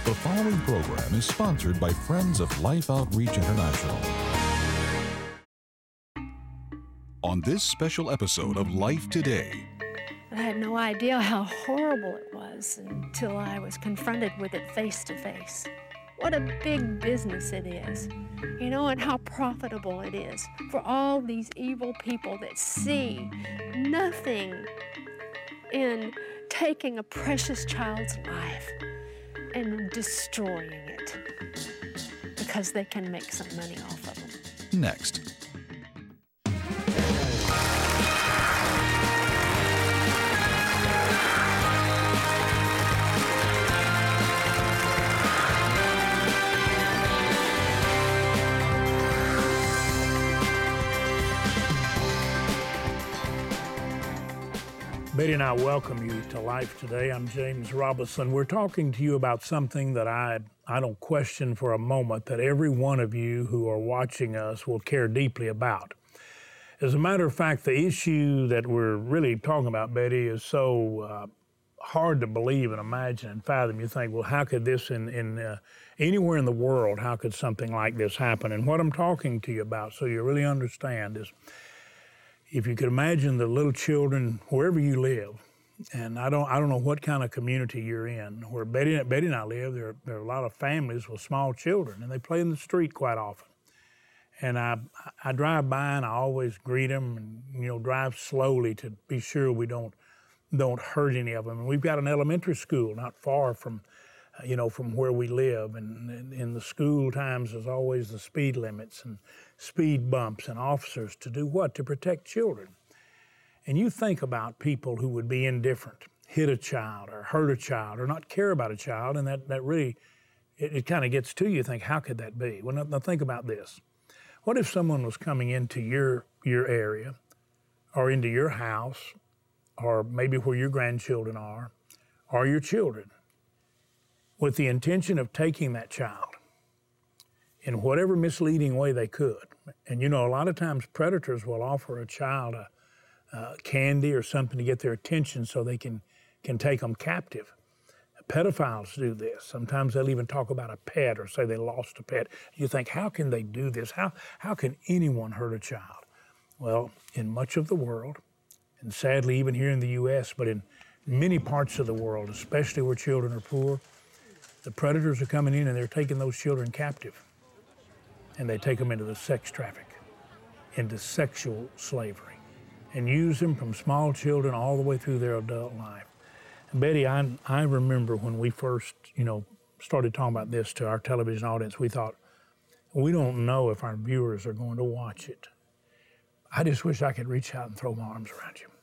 The following program is sponsored by Friends of Life Outreach International. On this special episode of Life Today, I had no idea how horrible it was until I was confronted with it face to face. What a big business it is, and how profitable it is for all these evil people that see nothing in taking a precious child's life and destroying it because they can make some money off of them. next. Betty and I welcome you to Life Today. I'm James Robinson. We're talking to you about something that I don't question for a moment that every one of you who are watching us will care deeply about. As a matter of fact, the issue that we're really talking about, Betty, is so hard to believe and imagine and fathom. You think, well, how could this anywhere in the world, how could something like this happen? And what I'm talking to you about, so you really understand, is if you could imagine the little children wherever you live, and I don't know what kind of community you're in. Where Betty and I live, there are a lot of families with small children, and they play in the street quite often. And I drive by and I always greet them, and drive slowly to be sure we don't hurt any of them. And we've got an elementary school not far from where we live, and in the school times there's always the speed limits and speed bumps and officers to do what? To protect children. And you think about people who would be indifferent, hit a child or hurt a child or not care about a child, and that really, it kind of gets to you. Think, how could that be? Well, now think about this. What if someone was coming into your area or into your house or maybe where your grandchildren are or your children with the intention of taking that child in whatever misleading way they could? And a lot of times predators will offer a child a candy or something to get their attention so they can take them captive. Pedophiles do this. Sometimes they'll even talk about a pet or say they lost a pet. You think, how can they do this? How can anyone hurt a child? Well, in much of the world, and sadly even here in the U.S., but in many parts of the world, especially where children are poor, the predators are coming in and they're taking those children captive. And they take them into the sex traffic, into sexual slavery, and use them from small children all the way through their adult life. And Betty, I remember when we first, started talking about this to our television audience, we thought, we don't know if our viewers are going to watch it. I just wish I could reach out and throw my arms around you.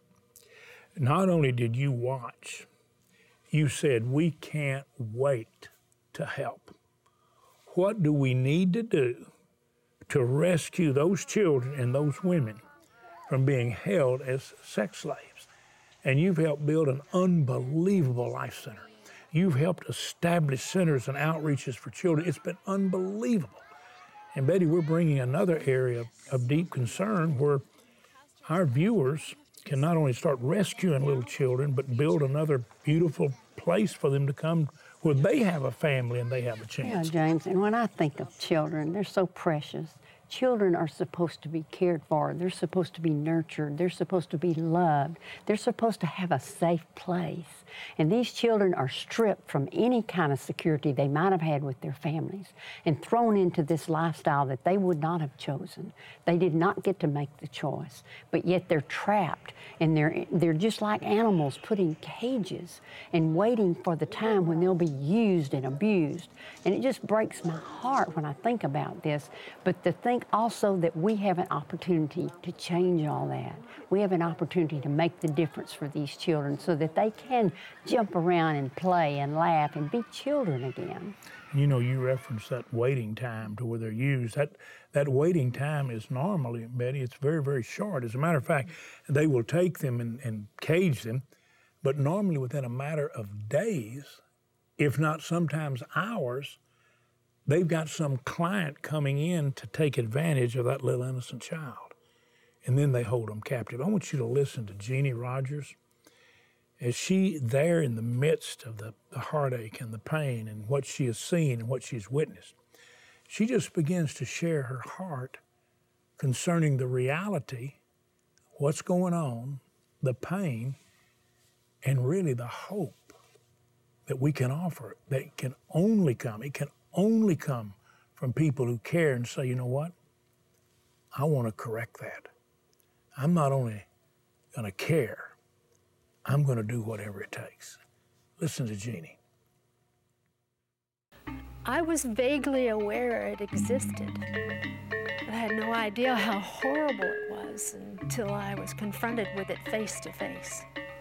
Not only did you watch, you said, we can't wait to help. What do we need to do to rescue those children and those women from being held as sex slaves? And you've helped build an unbelievable life center. You've helped establish centers and outreaches for children. It's been unbelievable. And Betty, we're bringing another area of deep concern where our viewers can not only start rescuing little children, but build another beautiful place for them to come where they have a family and they have a chance. Yeah, James, and when I think of children, they're so precious. Children are supposed to be cared for. They're supposed to be nurtured. They're supposed to be loved. They're supposed to have a safe place. And these children are stripped from any kind of security they might have had with their families and thrown into this lifestyle that they would not have chosen. They did not get to make the choice, but yet they're trapped, and they're just like animals put in cages and waiting for the time when they'll be used and abused. And it just breaks my heart when I think about this. But to think also that we have an opportunity to change all that. We have an opportunity to make the difference for these children so that they can jump around and play and laugh and be children again. You referenced that waiting time to where they're used. That waiting time is normally, Betty, it's very, very short. As a matter of fact, they will take them and cage them, but normally within a matter of days, if not sometimes hours, they've got some client coming in to take advantage of that little innocent child. And then they hold them captive. I want you to listen to Jeannie Rogers. as she there in the midst of the heartache and the pain and what she has seen and what she's witnessed, she just begins to share her heart concerning the reality, what's going on, the pain, and really the hope that we can offer, that can only come. It can only come from people who care and say, you know what? I want to correct that. I'm not only going to care, I'm going to do whatever it takes. Listen to Jeannie. I was vaguely aware it existed, but I had no idea how horrible it was until I was confronted with it face to face.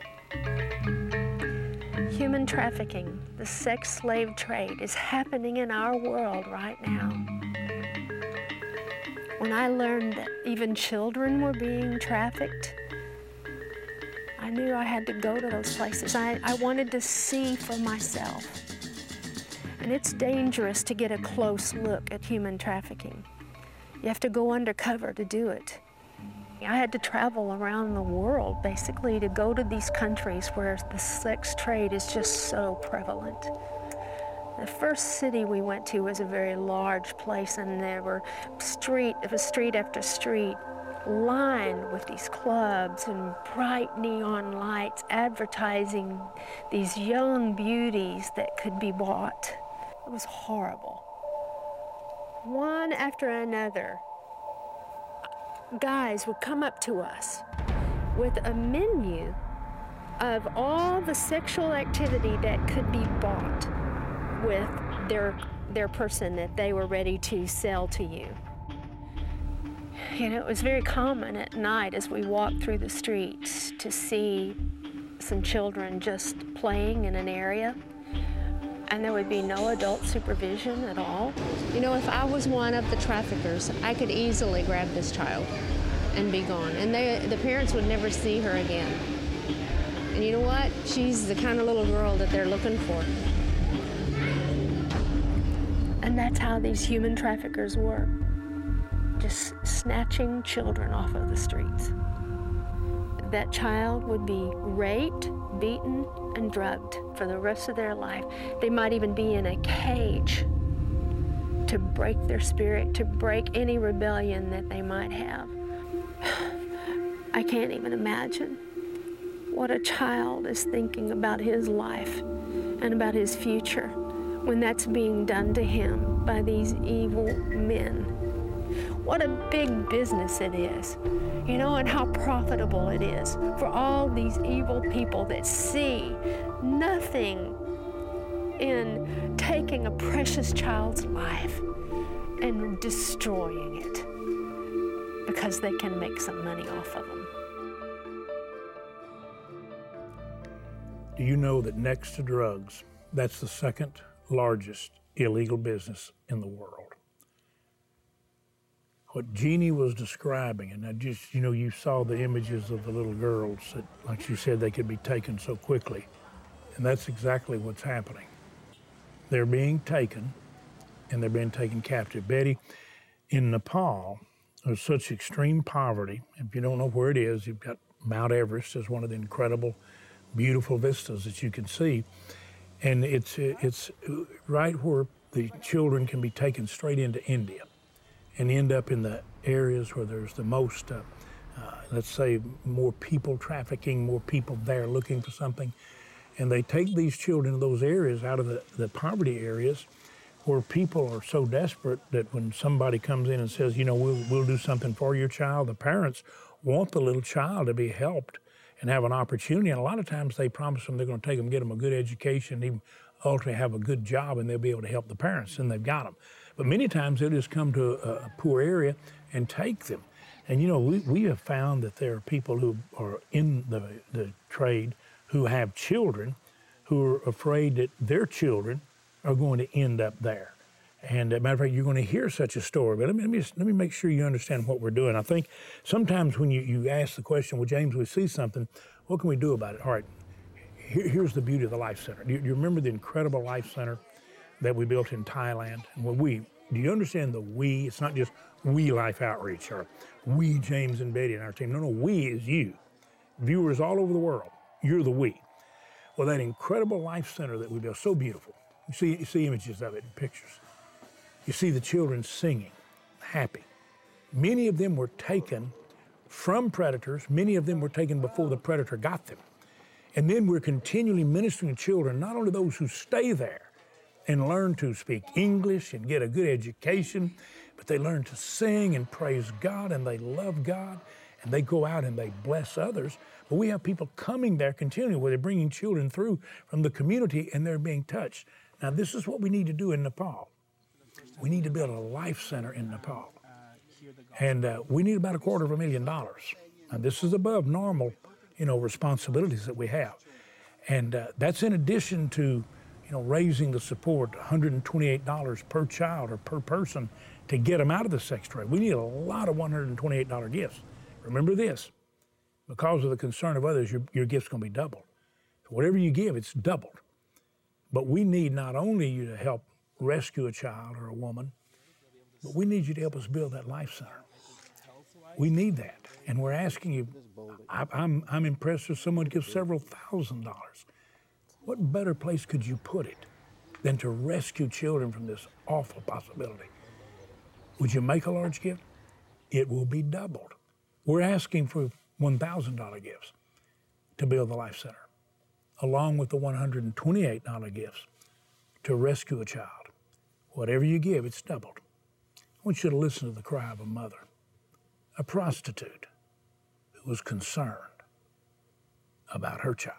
Human trafficking, the sex slave trade, is happening in our world right now. When I learned that even children were being trafficked, I knew I had to go to those places. I wanted to see for myself. And it's dangerous to get a close look at human trafficking. You have to go undercover to do it. I had to travel around the world, basically, to go to these countries where the sex trade is just so prevalent. The first city we went to was a very large place, and there were street after street lined with these clubs and bright neon lights advertising these young beauties that could be bought. It was horrible. One after another, guys would come up to us with a menu of all the sexual activity that could be bought with their person that they were ready to sell to you. You know, it was very common at night as we walked through the streets to see some children just playing in an area, and there would be no adult supervision at all. You know, if I was one of the traffickers, I could easily grab this child and be gone, and the parents would never see her again. And you know what? She's the kind of little girl that they're looking for. And that's how these human traffickers work. Just snatching children off of the streets. That child would be raped, beaten, and drugged for the rest of their life. They might even be in a cage to break their spirit, to break any rebellion that they might have. I can't even imagine what a child is thinking about his life and about his future when that's being done to him by these evil men. What a big business it is, you know, and how profitable it is for all these evil people that see nothing in taking a precious child's life and destroying it because they can make some money off of them. Do you know that next to drugs, that's the second largest illegal business in the world? What Jeannie was describing, and I just, you know, you saw the images of the little girls that, like she said, they could be taken so quickly. And that's exactly what's happening. They're being taken, and they're being taken captive. Betty, in Nepal, there's such extreme poverty. If you don't know where it is, you've got Mount Everest as one of the incredible, beautiful vistas that you can see. And it's right where the children can be taken straight into India and end up in the areas where there's the most, let's say, more people trafficking, more people there looking for something. And they take these children to those areas out of the poverty areas where people are so desperate that when somebody comes in and says, you know, we'll do something for your child, the parents want the little child to be helped and have an opportunity. And a lot of times they promise them they're going to take them, get them a good education, even ultimately have a good job, and they'll be able to help the parents, and they've got them. But many times they'll just come to a poor area and take them. And you know, we have found that there are people who are in the trade who have children who are afraid that their children are going to end up there. And as a matter of fact, you're going to hear such a story. But let me make sure you understand what we're doing. I think sometimes when you ask the question, well, James, we see something, what can we do about it? All right, here's the beauty of the Life Center. Do you remember the incredible Life Center that we built in Thailand? And when do you understand the we? It's not just we Life Outreach or we James and Betty and our team. No, we is you. Viewers all over the world, you're the we. Well, that incredible life center that we built, so beautiful. You see images of it in pictures. You see the children singing, happy. Many of them were taken from predators. Many of them were taken before the predator got them. And then we're continually ministering to children, not only those who stay there and learn to speak English and get a good education, but they learn to sing and praise God, and they love God, and they go out and they bless others. But we have people coming there continually where they're bringing children through from the community and they're being touched. Now, this is what we need to do in Nepal. We need to build a life center in Nepal. And we need about $250,000. Now, this is above normal, responsibilities that we have. And that's in addition to, raising the support, $128 per child or per person to get them out of the sex trade. We need a lot of $128 gifts. Remember this, because of the concern of others, your gift's gonna be doubled. So whatever you give, it's doubled. But we need not only you to help rescue a child or a woman, but we need you to help us build that life center. We need that. And we're asking you, I'm impressed if someone gives several $1,000s. What better place could you put it than to rescue children from this awful possibility? Would you make a large gift? It will be doubled. We're asking for $1,000 gifts to build the Life Center, along with the $128 gifts to rescue a child. Whatever you give, it's doubled. I want you to listen to the cry of a mother, a prostitute who was concerned about her child.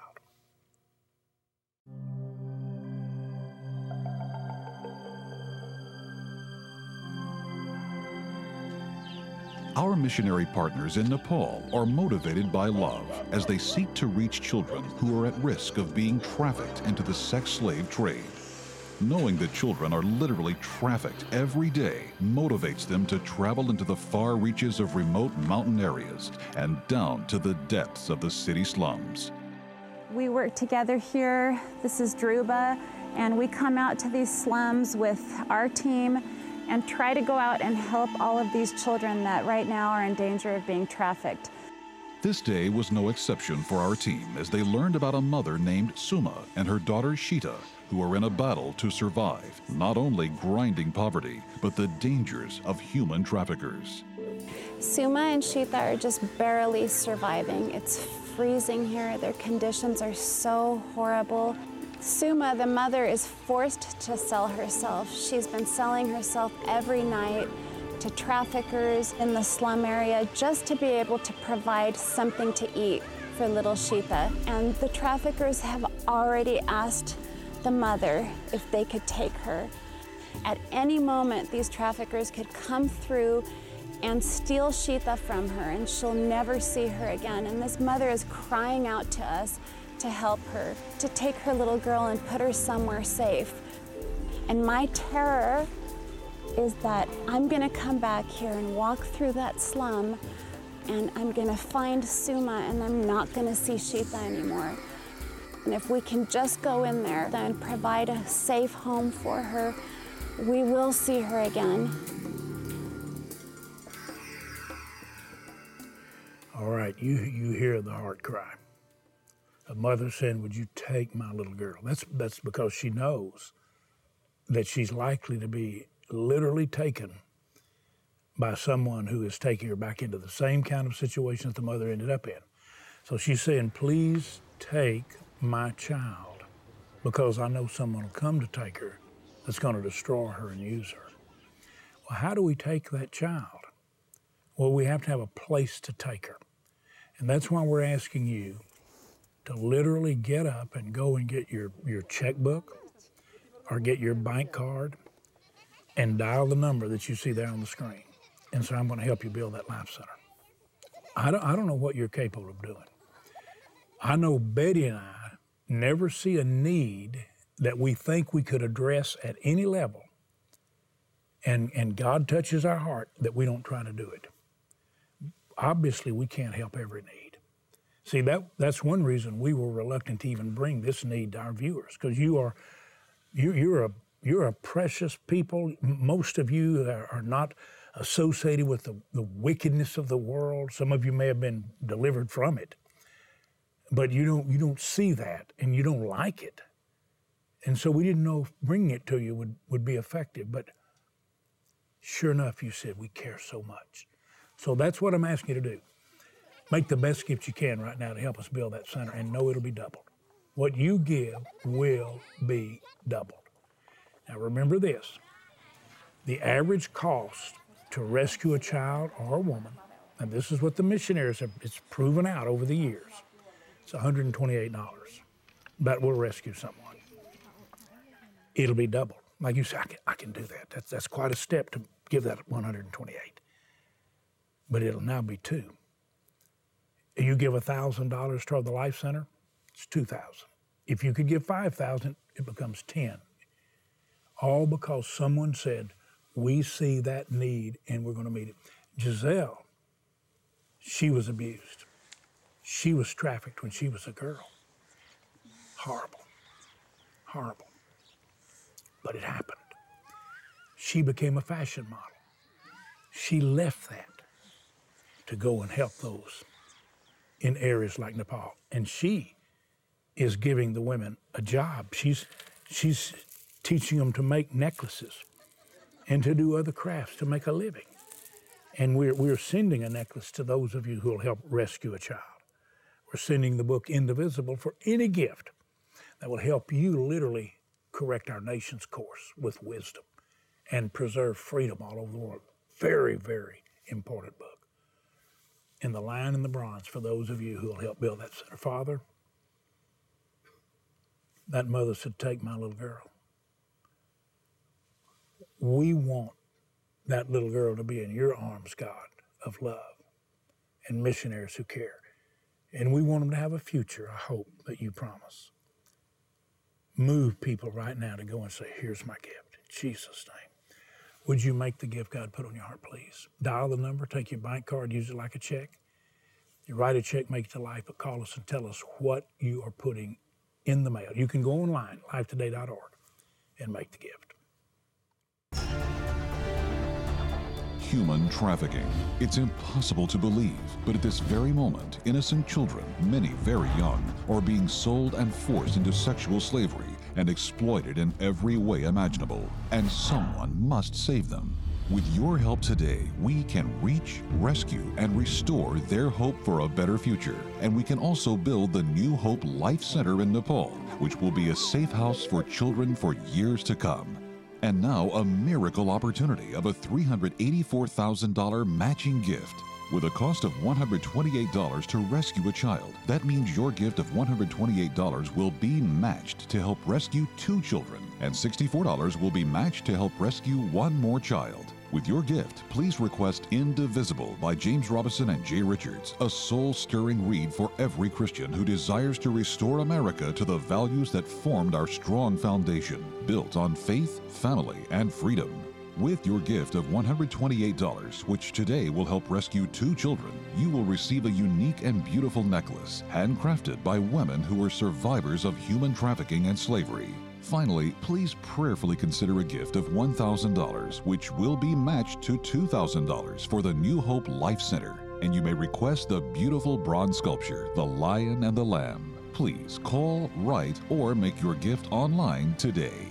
Our missionary partners in Nepal are motivated by love as they seek to reach children who are at risk of being trafficked into the sex slave trade. Knowing that children are literally trafficked every day motivates them to travel into the far reaches of remote mountain areas and down to the depths of the city slums. We work together here. This is Druba, and we come out to these slums with our team and try to go out and help all of these children that right now are in danger of being trafficked. This day was no exception for our team as they learned about a mother named Suma and her daughter Shita, who are in a battle to survive not only grinding poverty, but the dangers of human traffickers. Suma and Shita are just barely surviving. It's freezing here. Their conditions are so horrible. Suma, the mother, is forced to sell herself. She's been selling herself every night to traffickers in the slum area just to be able to provide something to eat for little Shita. And the traffickers have already asked the mother if they could take her. At any moment, these traffickers could come through and steal Shita from her, and she'll never see her again. And this mother is crying out to us to help her, to take her little girl and put her somewhere safe. And my terror is that I'm gonna come back here and walk through that slum, and I'm gonna find Suma, and I'm not gonna see Shita anymore. And if we can just go in there and provide a safe home for her, we will see her again. All right, you hear the heart cry. A mother saying, would you take my little girl? That's because she knows that she's likely to be literally taken by someone who is taking her back into the same kind of situation that the mother ended up in. So she's saying, please take my child, because I know someone will come to take her that's going to destroy her and use her. Well, how do we take that child? Well, we have to have a place to take her. And that's why we're asking you to literally get up and go and get your checkbook or get your bank card and dial the number that you see there on the screen. And so I'm going to help you build that Life Center. I don't know what you're capable of doing. I know Betty and I never see a need that we think we could address at any level, and God touches our heart, that we don't try to do it. Obviously, we can't help every need. See, that's one reason we were reluctant to even bring this need to our viewers, because you're a precious people. Most of you are not associated with the wickedness of the world. Some of you may have been delivered from it. But you don't see that, and you don't like it. And so we didn't know if bringing it to you would be effective. But sure enough, you said, we care so much. So that's what I'm asking you to do. Make the best gift you can right now to help us build that center, and know it'll be doubled. What you give will be doubled. Now remember this, the average cost to rescue a child or a woman, and this is what the missionaries have, it's proven out over the years, it's $128. That will rescue someone. It'll be doubled. Like you say, I can do that. That's quite a step to give that 128. But it'll now be 2. You give $1,000 toward the Life Center, it's $2,000. If you could give $5,000, it becomes 10. All because someone said, we see that need and we're going to meet it. Giselle, she was abused. She was trafficked when she was a girl. Horrible, horrible. But it happened. She became a fashion model. She left that to go and help those in areas like Nepal. And she is giving the women a job. She's teaching them to make necklaces and to do other crafts to make a living. And we're sending a necklace to those of you who will help rescue a child. We're sending the book Indivisible for any gift that will help you literally correct our nation's course with wisdom and preserve freedom all over the world. Very, very important book. And the Lion and the Bronze for those of you who will help build that center. Father, that mother said, take my little girl. We want that little girl to be in your arms, God, of love and missionaries who care. And we want them to have a future, a hope that you promise. Move people right now to go and say, here's my gift, in Jesus' name. Would you make the gift God put on your heart, please? Dial the number, take your bank card, use it like a check. You write a check, make it to Life, but call us and tell us what you are putting in the mail. You can go online, lifetoday.org, and make the gift. Human trafficking. It's impossible to believe, but at this very moment, innocent children, many very young, are being sold and forced into sexual slavery and exploited in every way imaginable, and someone must save them. With your help today, we can reach, rescue, and restore their hope for a better future. And we can also build the New Hope Life Center in Nepal, which will be a safe house for children for years to come. And now a miracle opportunity of a $384,000 matching gift. With a cost of $128 to rescue a child, that means your gift of $128 will be matched to help rescue 2 children, and $64 will be matched to help rescue 1 more child. With your gift, please request Indivisible by James Robison and Jay Richards, a soul-stirring read for every Christian who desires to restore America to the values that formed our strong foundation, built on faith, family, and freedom. With your gift of $128, which today will help rescue 2 children, you will receive a unique and beautiful necklace, handcrafted by women who were survivors of human trafficking and slavery. Finally, please prayerfully consider a gift of $1,000, which will be matched to $2,000 for the New Hope Life Center. And you may request the beautiful bronze sculpture, The Lion and the Lamb. Please call, write, or make your gift online today.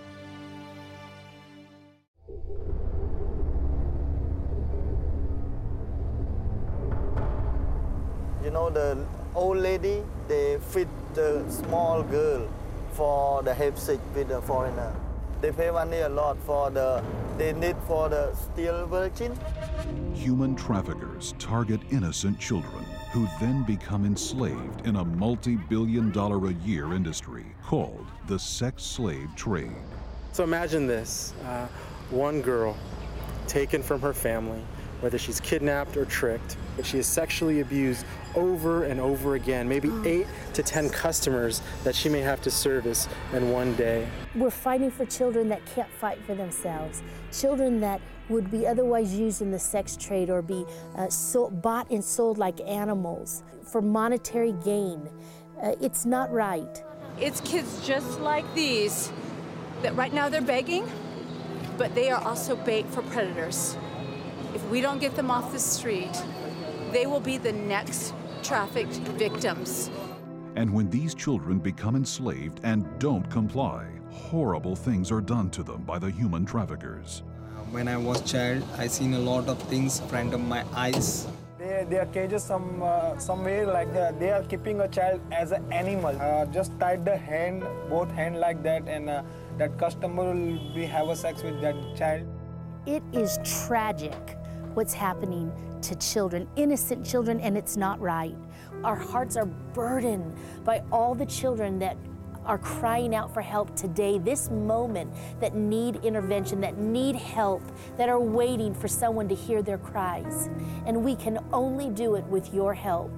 You know, the old lady, they feed the small girl for the help sick with the foreigner. They pay money a lot for they need for the still virgin. Human traffickers target innocent children who then become enslaved in a multi-billion-dollar-a-year industry called the sex slave trade. So imagine this, one girl taken from her family, whether she's kidnapped or tricked, but she is sexually abused over and over again, maybe 8 to 10 customers that she may have to service in one day. We're fighting for children that can't fight for themselves, children that would be otherwise used in the sex trade or be bought and sold like animals for monetary gain. It's not right. It's kids just like these that right now they're begging, but they are also bait for predators. If we don't get them off the street, they will be the next trafficked victims. And when these children become enslaved and don't comply, horrible things are done to them by the human traffickers. When I was a child, I seen a lot of things in front of my eyes. They are cages somewhere like they are keeping a child as an animal. Just tied the hand, both hand like that, and that customer will have a sex with that child. It is tragic what's happening to children, innocent children, and it's not right. Our hearts are burdened by all the children that are crying out for help today, this moment, that need intervention, that need help, that are waiting for someone to hear their cries. And we can only do it with your help.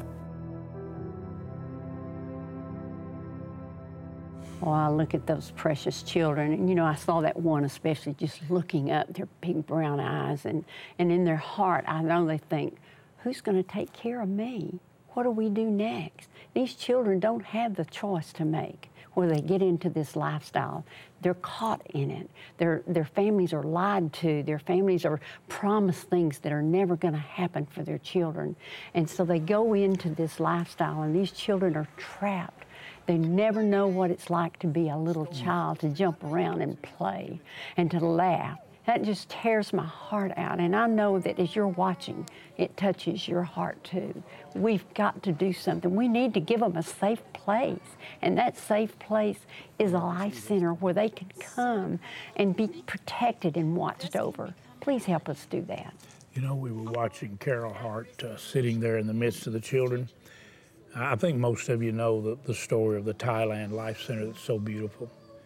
Oh, I look at those precious children, and I saw that one especially just looking up, their big brown eyes, and in their heart, I know they think, who's going to take care of me? What do we do next? These children don't have the choice to make where they get into this lifestyle. They're caught in it. Their families are lied to. Their families are promised things that are never going to happen for their children. And so they go into this lifestyle, and these children are trapped. They never know what it's like to be a little child, to jump around and play and to laugh. That just tears my heart out, and I know that as you're watching, it touches your heart too. We've got to do something. We need to give them a safe place, and that safe place is a life center where they can come and be protected and watched over. Please help us do that. We were watching Carol Hart sitting there in the midst of the children. I think most of you know the story of the Thailand Life Center that's so beautiful.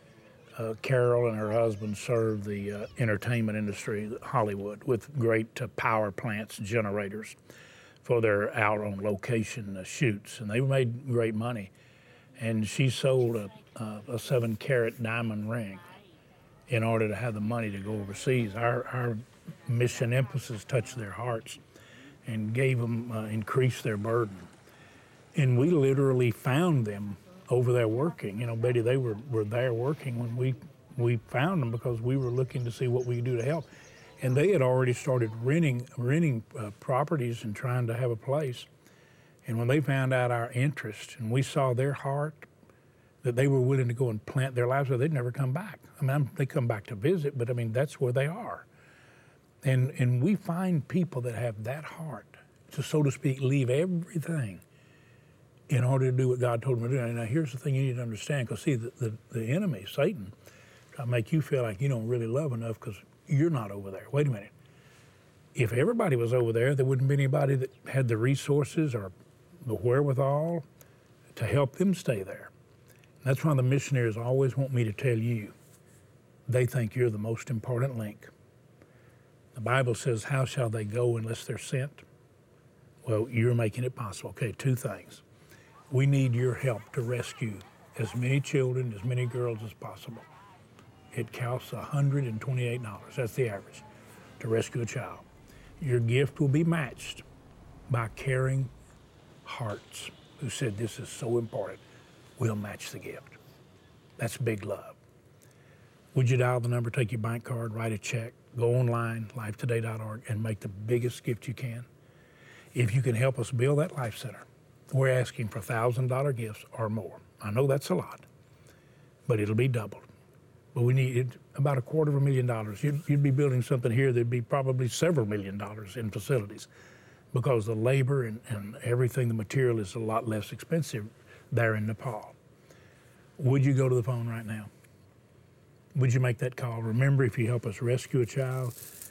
Carol and her husband served the entertainment industry, Hollywood, with great power plants, generators for their out on location shoots, and they made great money. And she sold a 7-carat diamond ring in order to have the money to go overseas. Our mission emphasis touched their hearts and gave them, increased their burden. And we literally found them over there working. Betty, they were there working when we found them because we were looking to see what we could do to help. And they had already started renting properties and trying to have a place. And when they found out our interest and we saw their heart, that they were willing to go and plant their lives, they'd never come back. They come back to visit, but that's where they are. And we find people that have that heart to, so to speak, leave everything in order to do what God told them to do. Now, here's the thing you need to understand, because see, the enemy, Satan, try to make you feel like you don't really love enough because you're not over there. Wait a minute. If everybody was over there, there wouldn't be anybody that had the resources or the wherewithal to help them stay there. And that's why the missionaries always want me to tell you, they think you're the most important link. The Bible says, how shall they go unless they're sent? Well, you're making it possible. Okay, 2 things. We need your help to rescue as many children, as many girls as possible. It costs $128. That's the average to rescue a child. Your gift will be matched by caring hearts who said this is so important. We'll match the gift. That's big love. Would you dial the number, take your bank card, write a check, go online, lifetoday.org, and make the biggest gift you can? If you can help us build that life center, we're asking for $1,000 gifts or more. I know that's a lot, but it'll be doubled. But we need about $250,000. You'd be building something here that'd be probably several $1 million in facilities, because the labor and everything, the material is a lot less expensive there in Nepal. Would you go to the phone right now? Would you make that call? Remember, if you help us rescue a child,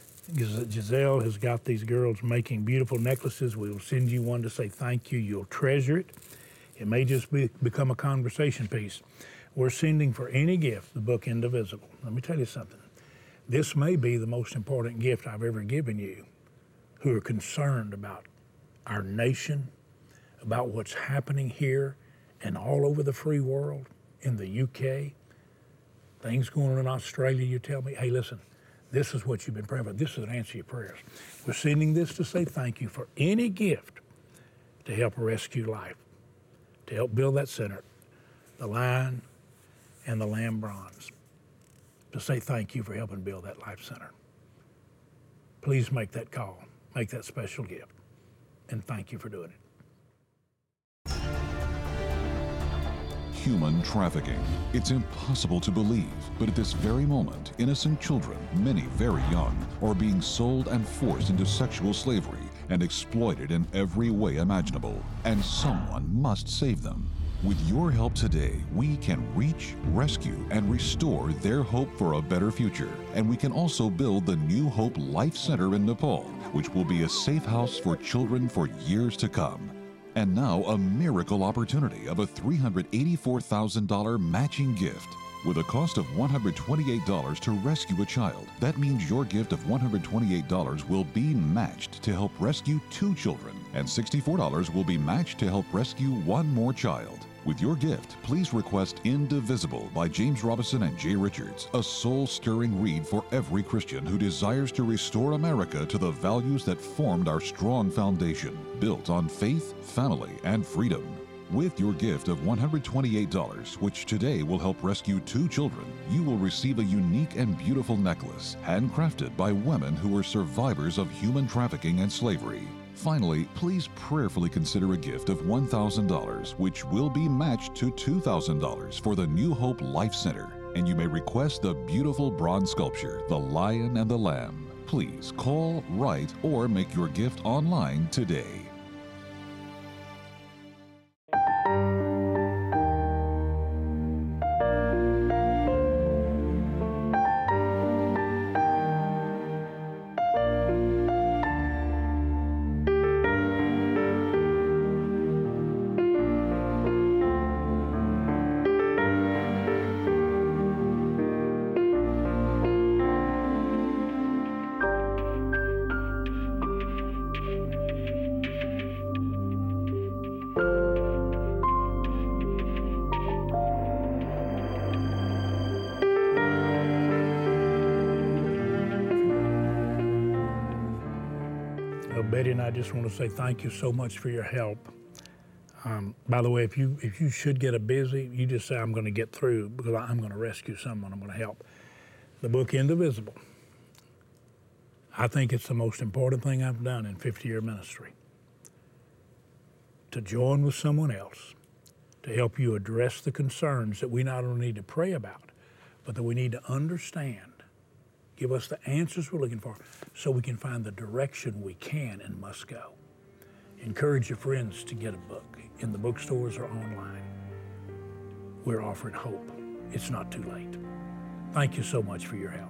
Giselle has got these girls making beautiful necklaces. We'll send you one to say thank you. You'll treasure it. It may just become a conversation piece. We're sending for any gift the book Indivisible. Let me tell you something. This may be the most important gift I've ever given you, who are concerned about our nation, about what's happening here and all over the free world, in the UK, things going on in Australia. You tell me, hey, listen, this is what you've been praying for. This is an answer to your prayers. We're sending this to say thank you for any gift to help rescue life, to help build that center, the Lion and the Lamb Bronze, to say thank you for helping build that life center. Please make that call, make that special gift, and thank you for doing it. human trafficking. It's impossible to believe, but at this very moment, innocent children, many very young, are being sold and forced into sexual slavery and exploited in every way imaginable, and someone must save them. With your help today, we can reach, rescue, and restore their hope for a better future. And we can also build the New Hope Life Center in Nepal, which will be a safe house for children for years to come. And now a miracle opportunity of a $384,000 matching gift. With a cost of $128 to rescue a child, that means your gift of $128 will be matched to help rescue 2 children, and $64 will be matched to help rescue 1 more child. With your gift, please request Indivisible by James Robison and Jay Richards, a soul-stirring read for every Christian who desires to restore America to the values that formed our strong foundation, built on faith, family, and freedom. With your gift of $128, which today will help rescue 2 children, you will receive a unique and beautiful necklace, handcrafted by women who were survivors of human trafficking and slavery. Finally, please prayerfully consider a gift of $1,000, which will be matched to $2,000 for the New Hope Life Center. And you may request the beautiful bronze sculpture, The Lion and the Lamb. Please call, write, or make your gift online today. Betty and I just want to say thank you so much for your help. By the way, if you should get a busy, you just say, I'm going to get through because I'm going to rescue someone, I'm going to help. The book Indivisible, I think it's the most important thing I've done in 50-year ministry. To join with someone else, to help you address the concerns that we not only need to pray about, but that we need to understand. Give us the answers we're looking for so we can find the direction we can and must go. Encourage your friends to get a book in the bookstores or online. We're offering hope. It's not too late. Thank you so much for your help.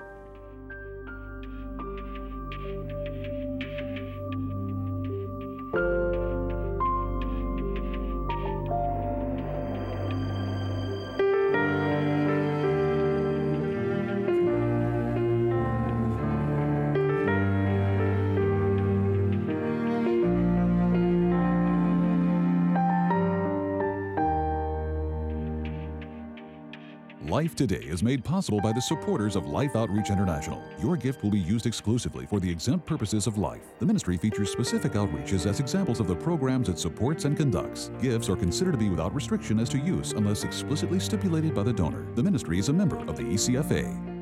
Life Today is made possible by the supporters of Life Outreach International. Your gift will be used exclusively for the exempt purposes of life. The ministry features specific outreaches as examples of the programs it supports and conducts. Gifts are considered to be without restriction as to use unless explicitly stipulated by the donor. The ministry is a member of the ECFA.